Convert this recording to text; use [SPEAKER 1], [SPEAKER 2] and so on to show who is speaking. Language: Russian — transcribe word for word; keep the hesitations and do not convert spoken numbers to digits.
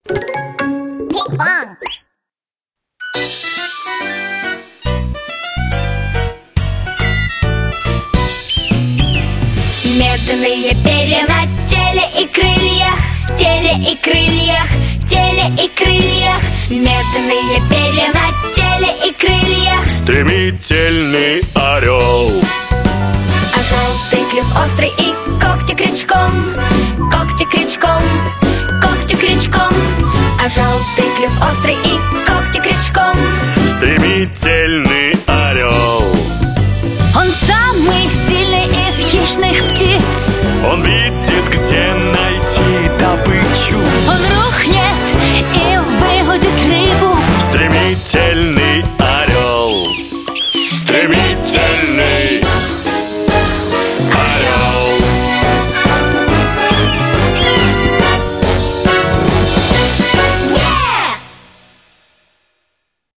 [SPEAKER 1] Пинг-понг.
[SPEAKER 2] Медные перья на теле и крыльях, теле и крыльях, теле и крыльях. Медные перья на теле и крыльях.
[SPEAKER 3] Стремительный орел.
[SPEAKER 2] А желтый клюв острый и когти крючком, когти крючком, когти крючком. А желтый клюв острый и когти крючком.
[SPEAKER 3] Стремительный